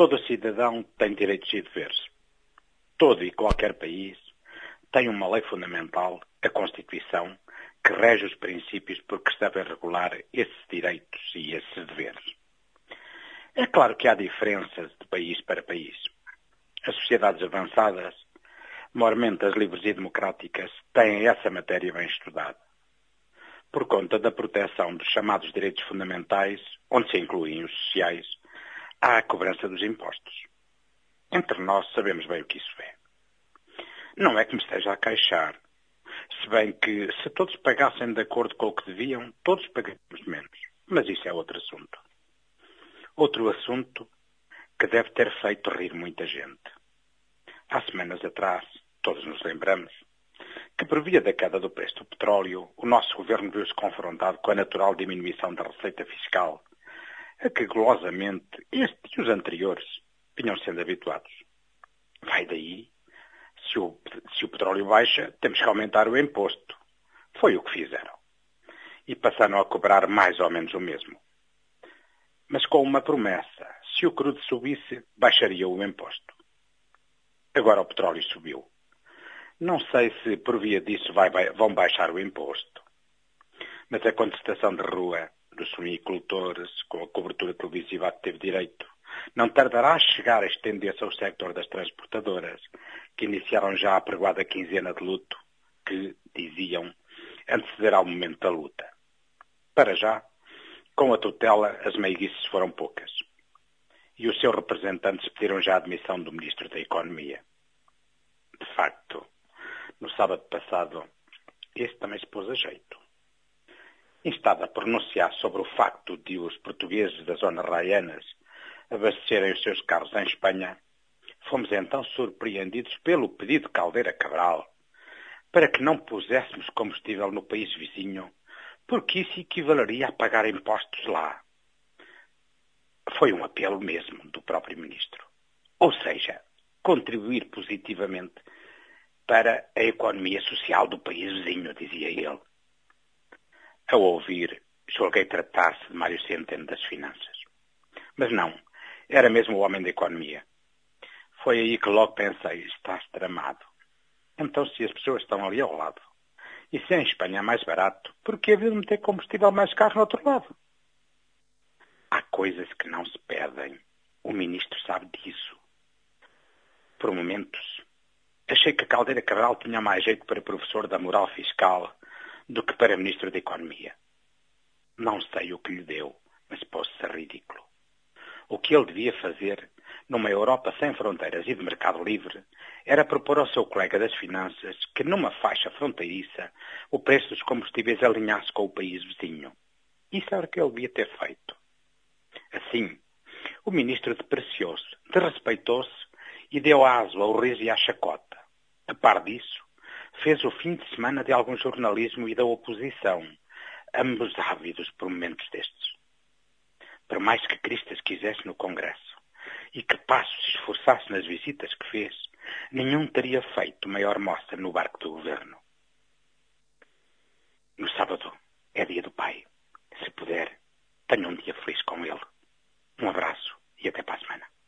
Todo cidadão tem direitos e deveres. Todo e qualquer país tem uma lei fundamental, a Constituição, que rege os princípios por que se devem regular esses direitos e esses deveres. É claro que há diferenças de país para país. As sociedades avançadas, maiormente as livres e democráticas, têm essa matéria bem estudada. Por conta da proteção dos chamados direitos fundamentais, onde se incluem os sociais, há a cobrança dos impostos. Entre nós sabemos bem o que isso é. Não é que me esteja a queixar, se bem que se todos pagassem de acordo com o que deviam, todos pagaríamos menos. Mas isso é outro assunto. Outro assunto que deve ter feito rir muita gente. Há semanas atrás, todos nos lembramos, que por via da queda do preço do petróleo, o nosso governo viu-se confrontado com a natural diminuição da receita fiscal, a que golosamente este e os anteriores vinham sendo habituados. Vai daí, se o petróleo baixa, temos que aumentar o imposto. Foi o que fizeram. E passaram a cobrar mais ou menos o mesmo. Mas com uma promessa, se o crudo subisse, baixaria o imposto. Agora o petróleo subiu. Não sei se por via disso vão baixar o imposto. Mas a contestação de rua dos suinicultores, com a cobertura televisiva a que teve direito, não tardará a chegar a estender-se ao sector das transportadoras, que iniciaram já a pregoada quinzena de luto, que, diziam, antecederá o momento da luta. Para já, com a tutela, as meiguices foram poucas. E os seus representantes pediram já a admissão do Ministro da Economia. De facto, no sábado passado, esse também se pôs a jeito. Instado a pronunciar sobre o facto de os portugueses das zonas raianas abastecerem os seus carros em Espanha, fomos então surpreendidos pelo pedido de Caldeira Cabral para que não puséssemos combustível no país vizinho, porque isso equivaleria a pagar impostos lá. Foi um apelo mesmo do próprio ministro. Ou seja, contribuir positivamente para a economia social do país vizinho, dizia ele. Ao ouvir, julguei tratar-se de Mário Centeno das Finanças. Mas não, era mesmo o homem da economia. Foi aí que logo pensei, está-se tramado. Então se as pessoas estão ali ao lado, e se em Espanha é mais barato, por que havia de meter combustível mais caro no outro lado? Há coisas que não se pedem. O ministro sabe disso. Por momentos, achei que a Caldeira Cabral tinha mais jeito para professor da moral fiscal do que para ministro da Economia. Não sei o que lhe deu, mas pôs-se ser ridículo. O que ele devia fazer, numa Europa sem fronteiras e de mercado livre, era propor ao seu colega das finanças que, numa faixa fronteiriça, o preço dos combustíveis alinhasse com o país vizinho. Isso era o que ele devia ter feito. Assim, o ministro depreciou-se, desrespeitou-se e deu aso ao riso e à chacota. A par disso, fez o fim de semana de algum jornalismo e da oposição, ambos ávidos por momentos destes. Por mais que Cristas quisesse no Congresso e que Passos se esforçasse nas visitas que fez, nenhum teria feito maior mostra no barco do governo. No sábado é dia do pai. Se puder, tenha um dia feliz com ele. Um abraço e até para a semana.